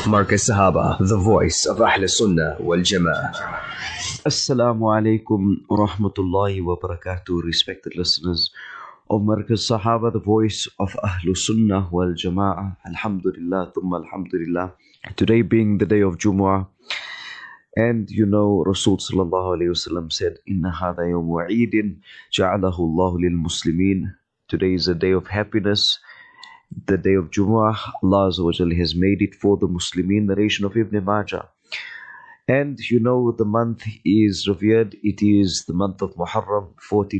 Marcus Sahaba, the voice of Ahl Sunnah wal Jama'ah. Assalamu alaikum wa rahmatullahi wa barakatuh, respected listeners of Marcus Sahaba, the voice of Ahl Sunnah wal Jama'ah. Alhamdulillah, thumma alhamdulillah. Today being the day of Jumu'ah, and you know, Rasul sallallahu alayhi wasallam said, Inna hadha yawmu eidin ja'alahu Allahu lil muslimin. Today is a day of happiness, the day of Jumu'ah. Allah Azza wa Jalla has made it for the Muslimin, narration of Ibn Majah. And you know, the month is revered. It is the month of Muharram,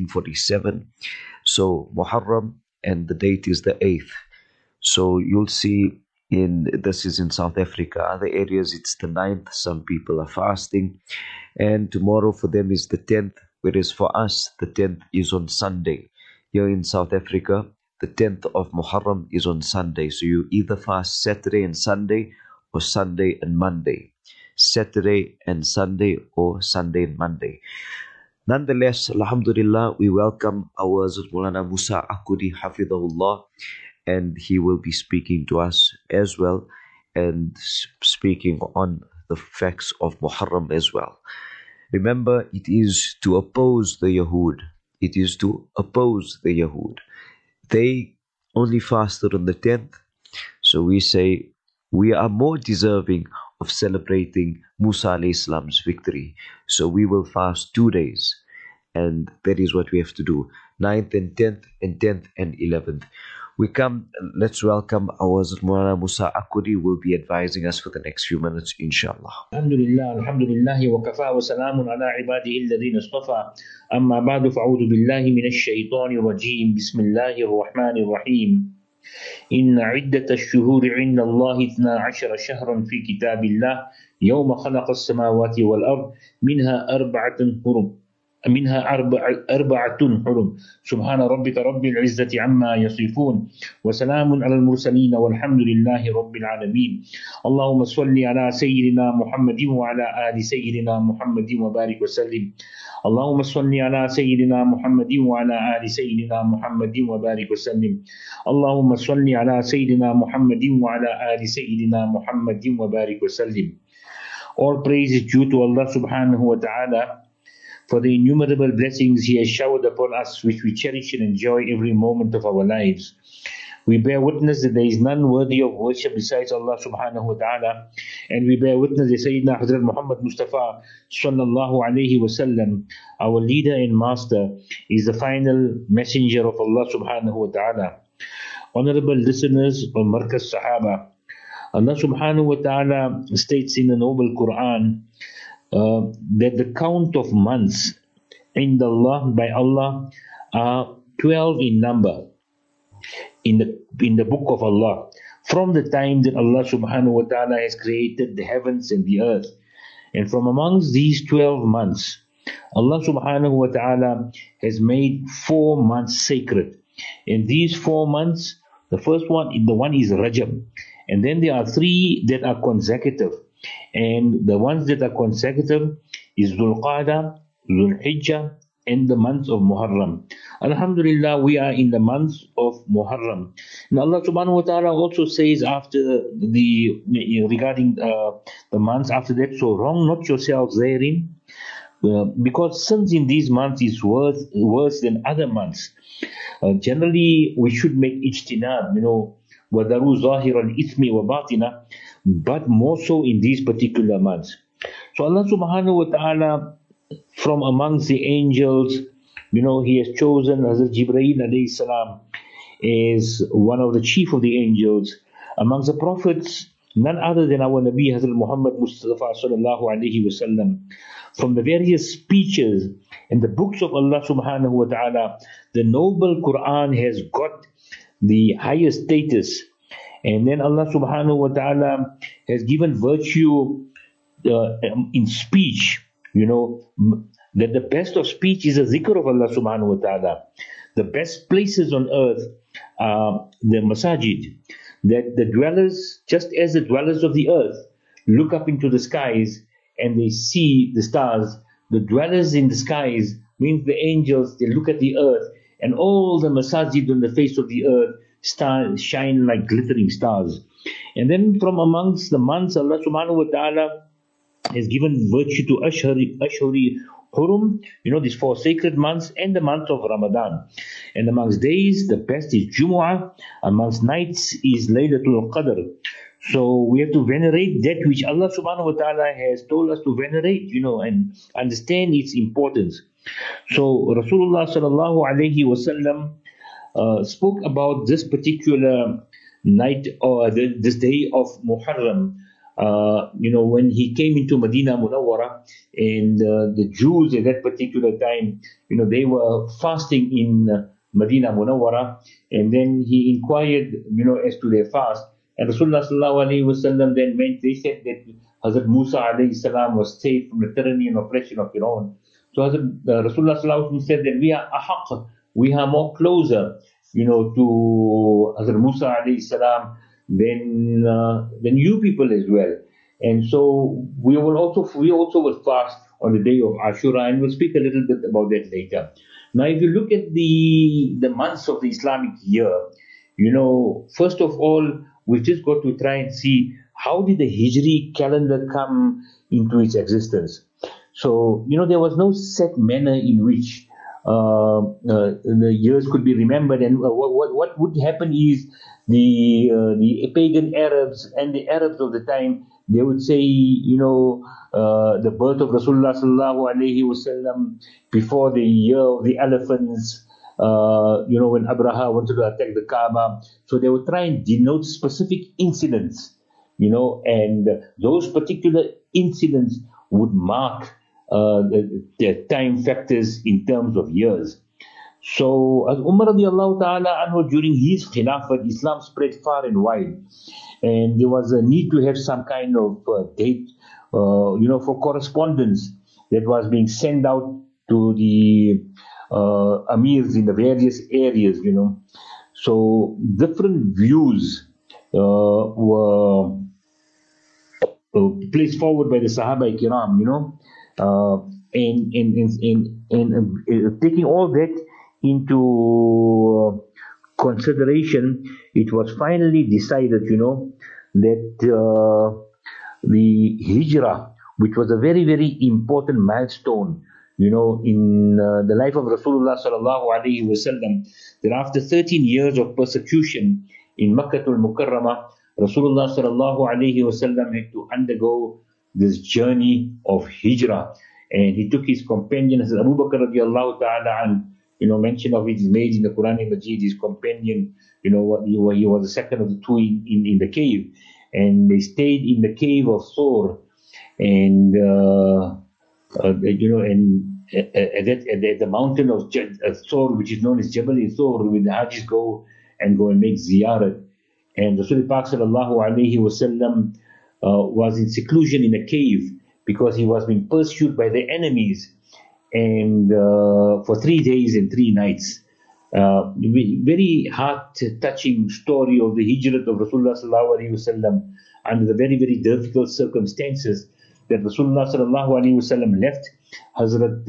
1447. So Muharram, and the date is the 8th. So you'll see, this is in South Africa. Other areas it's the 9th. Some people are fasting. And tomorrow for them is the 10th. Whereas for us, the 10th is on Sunday. Here in South Africa, the 10th of Muharram is on Sunday. So you either fast Saturday and Sunday, or Sunday and Monday. Saturday and Sunday, or Sunday and Monday. Nonetheless, alhamdulillah, we welcome our Hazrat Maulana Musa Akkudi Hafidhahullah, and he will be speaking to us as well, and speaking on the facts of Muharram as well. Remember, it is to oppose the Yahud. It is to oppose the Yahud. They only fasted on the 10th, so we say we are more deserving of celebrating Musa alayhi salam's victory. So we will fast 2 days, and that is what we have to do. 9th and 10th, and 10th and 11th. Let's welcome our Hazrat Maulana Musa Akkudi, who will be advising us for the next few minutes, inshallah. Alhamdulillah, alhamdulillah, wa kafa wa salamun ala ibadihi alladhina istafa. Amma ba'du, fa'udhu billahi minash shaitanir rajim. Bismillahir rahmanir rahim. إن عدة الشهور عند الله 12 شهرا في كتاب الله يوم خلق السماوات والأرض منها أربعة حرم سبحان ربك رب العزة عما يصفون وسلام على المرسلين والحمد لله رب العالمين. اللهم صل على سيدنا محمد وعلى آل سيدنا محمد وبارك وسلم. اللهم صل على سيدنا محمد وعلى آل سيدنا محمد وبارك وسلم. اللهم صل على سيدنا محمد وعلى آل سيدنا محمد وبارك وسلم. All praise is due to Allah subhanahu wa ta'ala for the innumerable blessings He has showered upon us, which we cherish and enjoy every moment of our lives. We bear witness that there is none worthy of worship besides Allah subhanahu wa ta'ala, and we bear witness that Sayyidina Hazrat Muhammad Mustafa sallallahu alayhi wa sallam, our leader and master, is the final messenger of Allah subhanahu wa ta'ala. Honorable listeners of Markaz Sahaba, Allah subhanahu wa ta'ala states in the noble Quran that the count of months in Allah by Allah are 12 in number in the book of Allah, from the time that Allah subhanahu wa ta'ala has created the heavens and the earth. And from amongst these 12 months, Allah subhanahu wa ta'ala has made 4 months sacred. And these 4 months, the first one, the one is Rajab, and then there are 3 that are consecutive. And the ones that are consecutive is Dhul Qa'dah, Dhul Hijjah, and the month of Muharram. Alhamdulillah, we are in the month of Muharram. And Allah subhanahu wa ta'ala also says regarding the months after that, so wrong not yourselves therein, because sins in these months is worse than other months. Generally, we should make ijtinab, وَذَرُوا ظَاهِرَ الْإِثْمِ وَبَاطِنَهُ, but more so in these particular months. So Allah subhanahu wa ta'ala, from amongst the angels, He has chosen Hazrat Jibreel alayhi salam as one of the chief of the angels. Amongst the prophets, none other than our Nabi Hazrat Muhammad Mustafa sallallahu alayhi wa sallam. From the various speeches and the books of Allah subhanahu wa ta'ala, the noble Quran has got the highest status. And then Allah subhanahu wa ta'ala has given virtue in speech, that the best of speech is a zikr of Allah subhanahu wa ta'ala. The best places on earth are the masajid, that the dwellers, just as the dwellers of the earth look up into the skies and they see the stars, the dwellers in the skies means the angels, they look at the earth, and all the masajid on the face of the earth stars shine like glittering stars. And then from amongst the months, Allah subhanahu wa ta'ala has given virtue to Ashhuri Hurum, these 4 sacred months, and the month of Ramadan. And amongst days, the best is Jumu'ah, amongst nights is Laylatul Qadr. So we have to venerate that which Allah subhanahu wa ta'ala has told us to venerate, and understand its importance. So Rasulullah sallallahu alayhi wasallam spoke about this particular night or this day of Muharram. When he came into Medina Munawwara, and the Jews at that particular time, they were fasting in Medina Munawwara, and then he inquired, as to their fast. And Rasulullah sallallahu alaihi wasallam then they said that Hazrat Musa alayhi salam was saved from the tyranny and oppression of Fir'aun. So Hazrat Rasulullah sallallahu alaihi wasallam said that we are ahaq, we are more closer, to Hazrat Musa alayhi salam than you people as well. And so we also will fast on the day of Ashura, and we'll speak a little bit about that later. Now, if you look at the months of the Islamic year, first of all, we've just got to try and see how did the Hijri calendar come into its existence. So, there was no set manner in which the years could be remembered, and what would happen is the pagan Arabs and the Arabs of the time, they would say, the birth of Rasulullah sallallahu alaihi wasallam before the year of the elephants, when Abraha wanted to attack the Kaaba. So they would try and denote specific incidents, and those particular incidents would mark the time factors in terms of years. So as Umar radiallahu ta'ala anhu, during his Khilafat, Islam spread far and wide. And there was a need to have some kind of date, for correspondence that was being sent out to the amirs in the various areas, So different views were placed forward by the Sahaba Kiram, and taking all that into consideration, it was finally decided, that the Hijrah, which was a very, very important milestone, in the life of Rasulullah sallallahu alaihi wasallam, that after 13 years of persecution in Makkatul Mukarramah, Rasulullah sallallahu alaihi wasallam had to undergo this journey of Hijrah, and he took his companion, as Abu Bakr radiallahu ta'ala an, mention of it is made in the Quran Majid, his companion, he was the second of the two in the cave, and they stayed in the cave of Thor, and at the mountain of Thor, which is known as Jabal Thor, where the Hajjis go and make ziyarat. And Rasul Pak sallallahu alaihi wasallam was in seclusion in a cave because he was being pursued by the enemies, and for 3 days and 3 nights. Very heart-touching story of the hijrat of Rasulullah sallallahu alaihi wasallam under the very, very difficult circumstances that Rasulullah sallallahu alaihi wasallam left Hazrat.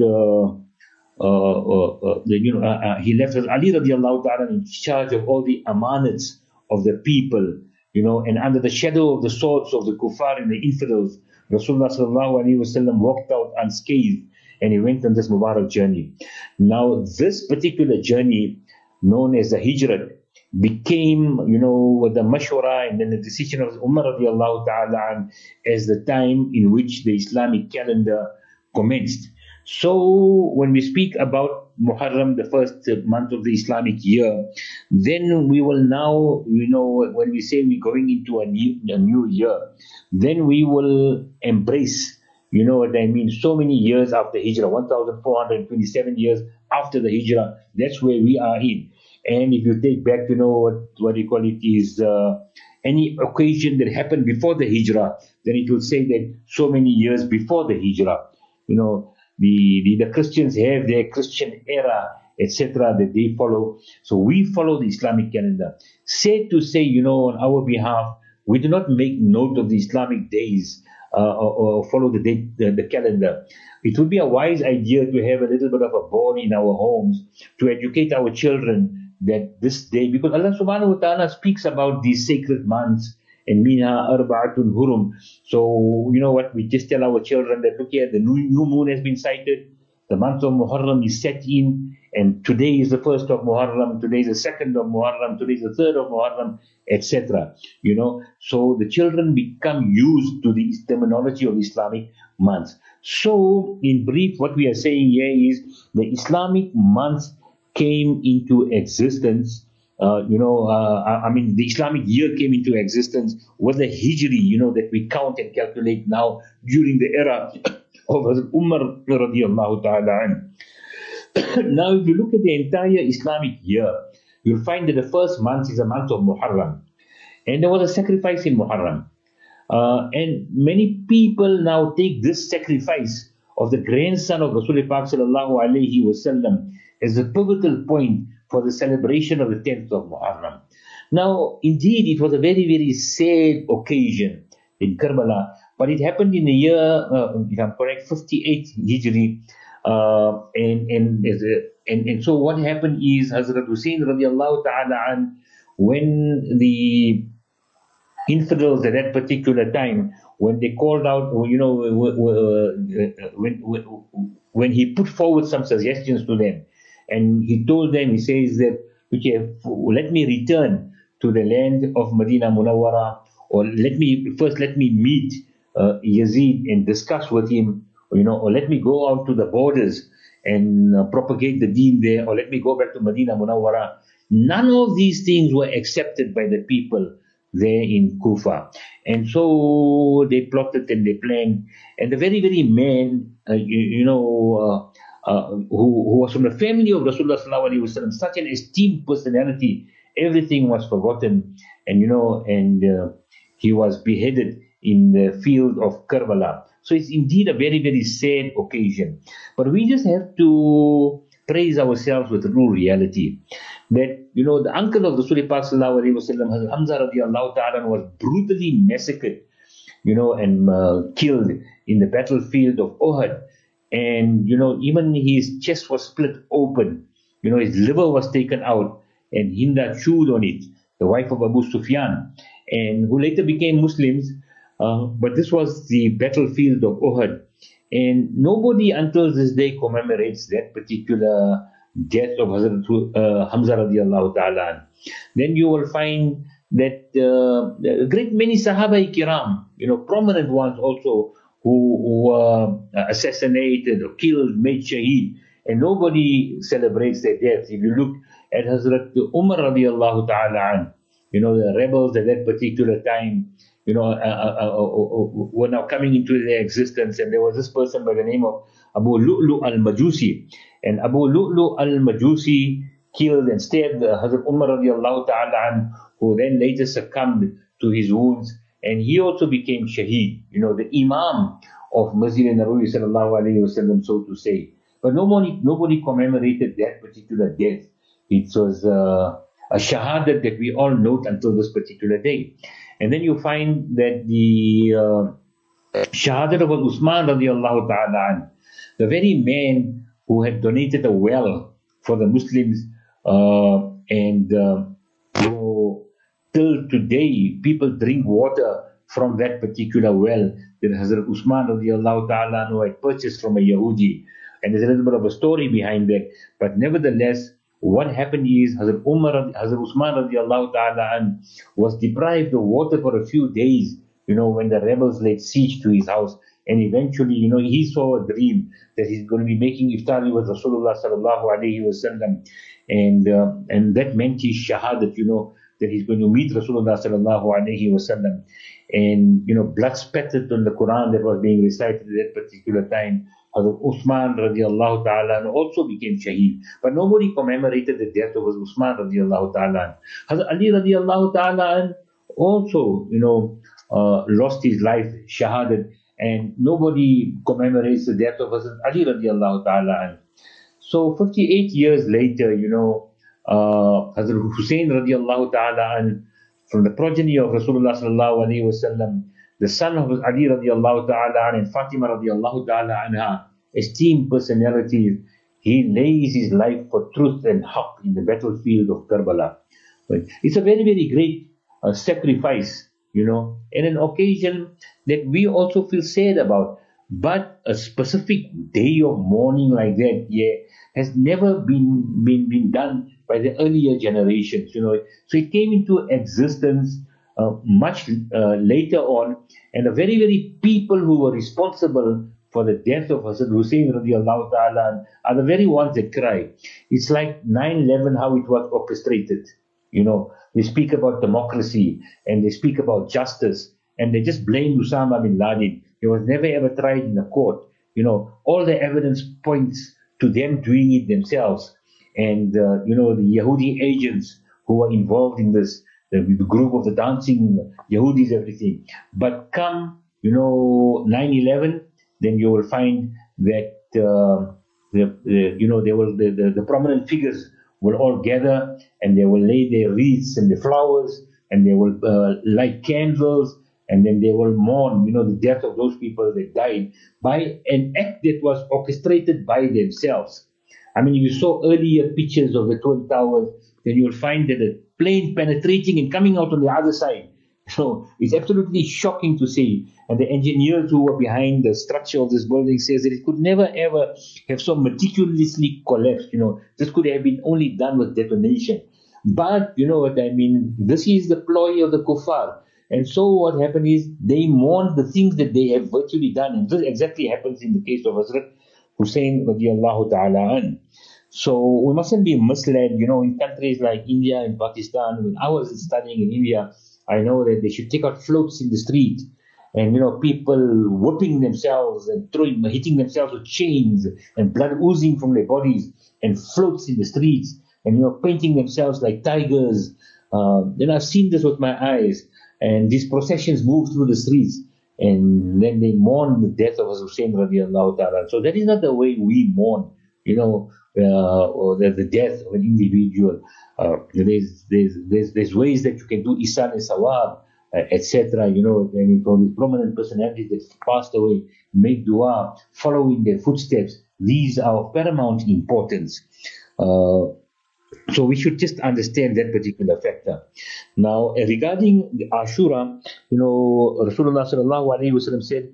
He left Ali radiallahu ta'ala in charge of all the amanats of the people, and under the shadow of the swords of the kuffar and the infidels, Rasulullah sallallahu alaihi wasallam walked out unscathed, and he went on this Mubarak journey. Now, this particular journey, known as the Hijrat, became, the mashwara and then the decision of Umar radiallahu ta'ala as the time in which the Islamic calendar commenced. So, when we speak about Muharram, the first month of the Islamic year, then we will now, when we say we're going into a new year, then we will embrace, what I mean, so many years after Hijrah, 1,427 years after the Hijrah, that's where we are in. And if you take back, what you call it is any occasion that happened before the Hijrah, then it will say that so many years before the Hijrah, the Christians have their Christian era, etc., that they follow. So we follow the Islamic calendar. Said to say, on our behalf, we do not make note of the Islamic days or follow the calendar. It would be a wise idea to have a little bit of a board in our homes to educate our children that this day, because Allah subhanahu wa ta'ala speaks about these sacred months and minha arba'atun hurum. So, you know what, we just tell our children that, look here, the new moon has been sighted, the month of Muharram is set in, and today is the 1st of Muharram, today is the 2nd of Muharram, today is the 3rd of Muharram, etc. You know, so the children become used to the terminology of Islamic months. So, in brief, what we are saying here is the Islamic months came into existence. The Islamic year came into existence with the Hijri, that we count and calculate now during the era of Hazrat Umar radiallahu ta'ala an. Now, if you look at the entire Islamic year, you'll find that the first month is the month of Muharram. And there was a sacrifice in Muharram. And many people now take this sacrifice of the grandson of Rasulullah Pak sallallahu alayhi wasallam as a pivotal point for the celebration of the 10th of Muharram. Now, indeed, it was a very, very sad occasion in Karbala, but it happened in the year, if I'm correct, 58 Hijri. And so what happened is Hazrat Hussein radiallahu ta'ala an, when the infidels at that particular time, when they called out, when he put forward some suggestions to them, and he told them, he says that, okay, let me return to the land of Medina Munawwara, or let me meet Yazid and discuss with him, or let me go out to the borders and propagate the deen there, or let me go back to Medina Munawwara. None of these things were accepted by the people there in Kufa. And so they plotted and they planned. And the very, very man, who was from the family of Rasulullah sallallahu alaihi wasallam, such an esteemed personality, everything was forgotten. And, he was beheaded in the field of Karbala. So it's indeed a very, very sad occasion. But we just have to praise ourselves with true reality. That, the uncle of Rasulullah Pak sallallahu alaihi wasallam, Hazrat Hamza radiallahu ta'ala, was brutally massacred, and killed in the battlefield of Uhud. And, even his chest was split open. His liver was taken out, and Hinda chewed on it, the wife of Abu Sufyan, and who later became Muslims. But this was the battlefield of Uhud. And nobody until this day commemorates that particular death of Hazrat Hamza radiallahu ta'ala. Then you will find that a great many Sahaba Kiram, prominent ones also, who were assassinated or killed, made shaheed, and nobody celebrates their death. If you look at Hazrat Umar radiallahu ta'ala, the rebels at that particular time, were now coming into their existence, and there was this person by the name of Abu Lu'lu al-Majusi, and Abu Lu'lu al-Majusi killed and stabbed Hazrat Umar radiallahu ta'ala, who then later succumbed to his wounds, and he also became shaheed, the imam of Masjid al-Nabawi sallallahu alayhi wasallam, so to say. But nobody commemorated that particular death. It was a shahadat that we all note until this particular day. And then you find that the shahadat of Uthman radiallahu ta'ala, the very man who had donated a well for the Muslims, till today people drink water from that particular well that Hazrat Uthman radiallahu ta'ala had purchased from a Yahudi. And there's a little bit of a story behind that. But nevertheless, what happened is Hazrat Uthman radiallahu ta'ala was deprived of water for a few days, when the rebels laid siege to his house. And eventually, he saw a dream that he's going to be making iftari with Rasulullah sallallahu alayhi wasallam. And that meant his shahadat, that he's going to meet Rasulullah sallallahu alayhi wasallam. And, blood spattered on the Quran that was being recited at that particular time. Hazrat Uthman radiallahu ta'ala also became shaheed. But nobody commemorated the death of Uthman radiallahu ta'ala. Hazrat Ali radiallahu ta'ala also, lost his life, shahadat. And nobody commemorates the death of Hazrat Ali radiallahu ta'ala. So 58 years later, Hazrat Hussein radiallahu ta'ala, from the progeny of Rasulullah sallallahu alayhi wasallam, the son of Ali radiallahu ta'ala and Fatima radiallahu ta'ala anha, esteemed personalities, he lays his life for truth and haqq in the battlefield of Karbala. But it's a very, very great sacrifice, and an occasion that we also feel sad about. But a specific day of mourning like that, has never been done by the earlier generations, So it came into existence much later on, and the very, very people who were responsible for the death of Hazrat Hussein radiallahu ta'ala are the very ones that cry. It's like 9/11, how it was orchestrated. They speak about democracy and they speak about justice, and they just blame Osama bin Laden. He was never ever tried in a court. All the evidence points to them doing it themselves. And, the Yahudi agents who were involved in this, the group of the dancing Yahudis, everything. But come, 9/11, then you will find that, the prominent figures will all gather and they will lay their wreaths and their flowers and they will light candles, and then they will mourn, the death of those people that died by an act that was orchestrated by themselves. I mean, if you saw earlier pictures of the Twin Towers, then you will find that the plane penetrating and coming out on the other side. So it's absolutely shocking to see. And the engineers who were behind the structure of this building says that it could never ever have so meticulously collapsed. This could have been only done with detonation. But you know what I mean? This is the ploy of the kuffar. And so what happened is they mourn the things that they have virtually done. And this exactly happens in the case of Hazrat Hussein radiallahu ta'ala an. So we mustn't be misled, in countries like India and Pakistan. When I was studying in India, I know that they should take out floats in the street. And, people whipping themselves and hitting themselves with chains and blood oozing from their bodies and floats in the streets and, painting themselves like tigers. I've seen this with my eyes. And these processions move through the streets, and then they mourn the death of Hussein radiallahu ta'ala. So that is not the way we mourn, or the death of an individual. There's ways that you can do isan and sawab, etc. From these prominent personalities that passed away, make dua, follow in their footsteps. These are of paramount importance. So we should just understand that particular factor. Now, regarding the Ashura, Rasulullah sallallahu alayhi wa sallam said,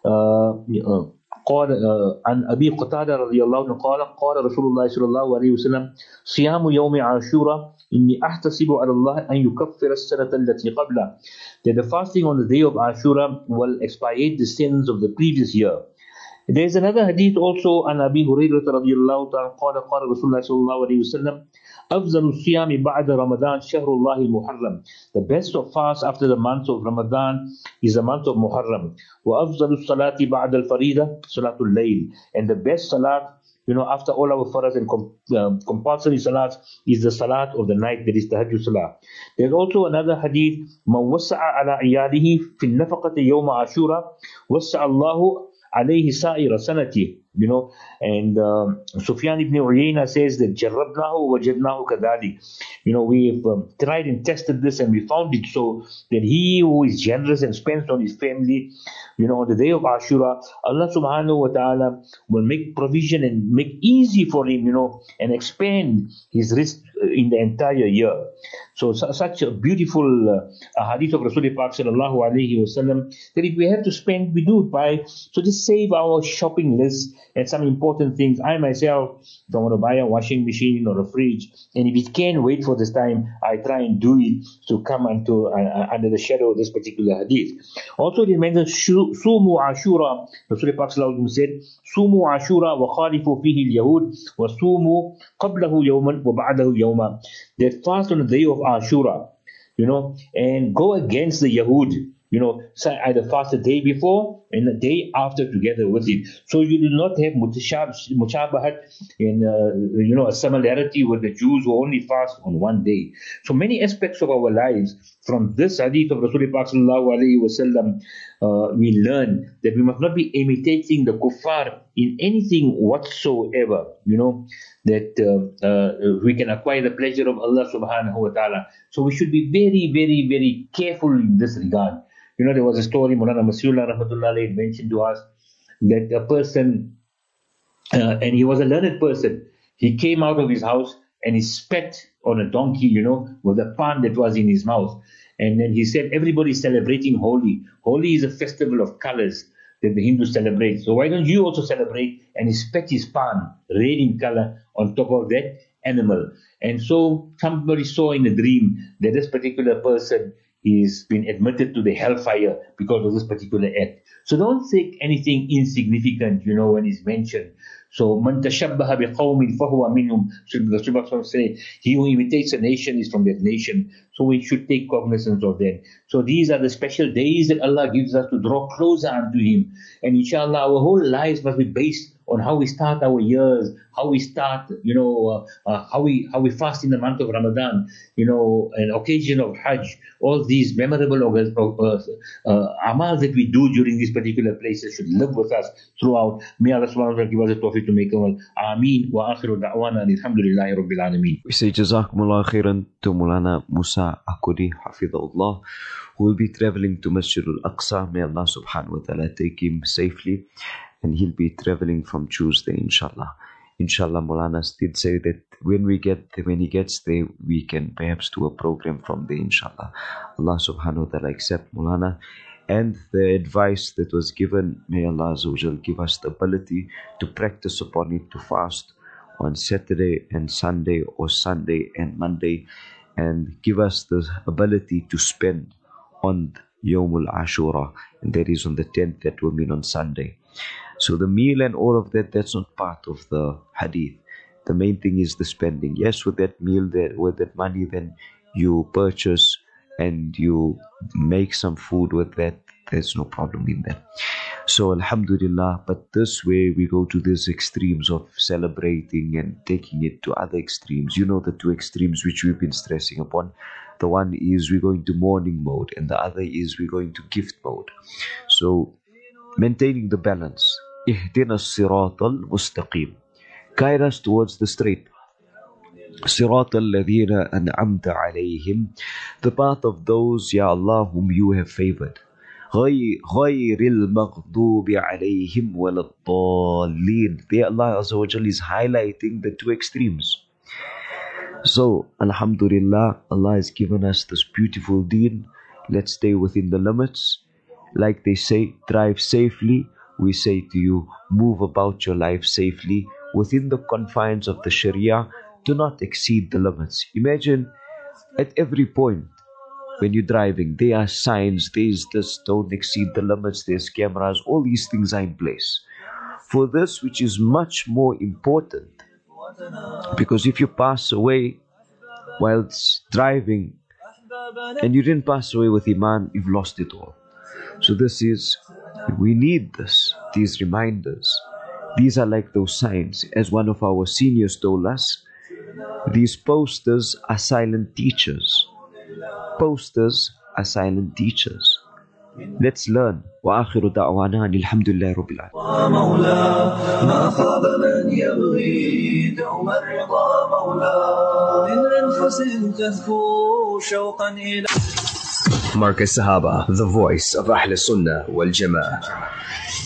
قال عن أبي قتادة رضي الله عنه قال رسول الله صلى الله عليه وسلم صيام يوم عاشوراء إني أحتسب على الله أن يكفر السنة التي قبله. That the fasting on the day of Ashura will expiate the sins of the previous year. There is another hadith also عن أبي هريرة رضي الله عنه قال رسول الله صلى الله عليه وسلم أفضل الصيام بعد رمضان شهر الله المحرم. The best of fast after the month of Ramadan is the month of Muharram. وأفضل الصلاة بعد الفريضة صلاة الليل. And the best salat, after all our faras and compulsory salats, is the salat of the night, that is tahajjud salah. There's also another hadith, من وسع على عياله في النفقة يوم عاشوراء وسع الله عليه سائر سنته. And Sufyan ibn Uyayna says that جربناه وجدناه كذلك. We've tried and tested this and we found it so that he who is generous and spends on his family, on the day of Ashura, Allah subhanahu wa ta'ala will make provision and make easy for him, and expand his risk in the entire year. So such a beautiful hadith of Rasulullah Pak sallallahu alayhi wa sallam, that if we have to spend, we do it by, so just save our shopping list and some important things. I myself don't want to buy a washing machine or a fridge, and if it can wait for this time, I try and do it to come under the shadow of this particular hadith. Also it mentions Sumu Ashura. Rasulullah Pak sallallahu alayhi wa sallam said, Sumu Ashura wa khalifu fihi al-Yahud wa sumu qablahu yawman wa ba'dahu yawman. That fast on the day of Ashura, and go against the Yahud, either fast the day before and the day after together with it. So you do not have mutashabahat and, a similarity with the Jews who only fast on one day. So many aspects of our lives from this hadith of Rasulullah sallallahu alayhi wa sallam, we learn that we must not be imitating the kuffar in anything whatsoever, that we can acquire the pleasure of Allah subhanahu wa ta'ala. So we should be very, very, very careful in this regard. There was a story, Maulana Masihullah rahmatullah alayhi mentioned to us, that a person, and he was a learned person, he came out of his house and he spat on a donkey, with a pan that was in his mouth. And then he said, everybody is celebrating Holi. Holi is a festival of colors that the Hindus celebrate. So why don't you also celebrate? And he spat his palm, red in color, on top of that animal. And so somebody saw in a dream that this particular person is been admitted to the hellfire because of this particular act. So don't take anything insignificant, when it's mentioned. So, man tashabbaha biqawmin fahuwa minhum. The Prophet say, he who imitates a nation is from that nation. So we should take cognizance of that. So these are the special days that Allah gives us to draw closer unto Him. And inshallah, our whole lives must be based on how we start our years, how we start, how we fast in the month of Ramadan, an occasion of Hajj, all these memorable amal that we do during these particular places should live with us throughout. May Allah subhanahu wa ta'ala give us the tawfiq to make amal. Ameen wa akhiru da'wana alhamdulillahi rabbil alameen. We say Jazakumullah khairan to Mulana Musa Akudi Hafidhullah, who will be traveling to Masjid al-Aqsa. May Allah subhanahu wa ta'ala take him safely. And he'll be traveling from Tuesday, inshallah. Inshallah, Maulana did say that when he gets there, we can perhaps do a program from there, inshallah. Allah subhanahu wa ta'ala accept Maulana. And the advice that was given, may Allah Azza wa Jal give us the ability to practice upon it, to fast on Saturday and Sunday, or Sunday and Monday, and give us the ability to spend on Yawmul Ashura, and that is on the 10th, that will mean on Sunday. So the meal and all of that, that's not part of the hadith. The main thing is the spending. Yes, with that meal, with that money, then you purchase and you make some food with that. There's no problem in that. So alhamdulillah, but this way we go to these extremes of celebrating and taking it to other extremes. The two extremes which we've been stressing upon. The one is we're going to mourning mode, and the other is we're going to gift mode. So maintaining the balance. Ihdina as-siratal mustaqim. Guide us towards the straight. Siratal ladhina an'amta alayhim. The path of those, Ya Allah, whom you have favored. Ghayril maghdubi alayhim waladdallin. There Allah Azza wa Jalla is highlighting the two extremes. So, alhamdulillah, Allah has given us this beautiful deen. Let's stay within the limits. Like they say, drive safely. We say to you, move about your life safely within the confines of the Sharia. Do not exceed the limits. Imagine at every point when you're driving, there are signs, there's this, don't exceed the limits, there's cameras, all these things are in place. For this, which is much more important, because if you pass away whilst driving and you didn't pass away with Iman, you've lost it all. So we need these reminders. These are like those signs. As one of our seniors told us, these posters are silent teachers. Posters are silent teachers. Let's learn. وآخر دعوانا أن الحمد لله رب العالمين. ما خاب من يبغي دوم الرضا مولاه من أنفس تهفو شوقا إلى Markaz Sahaba, the voice of Ahl Sunnah wal Jama'ah.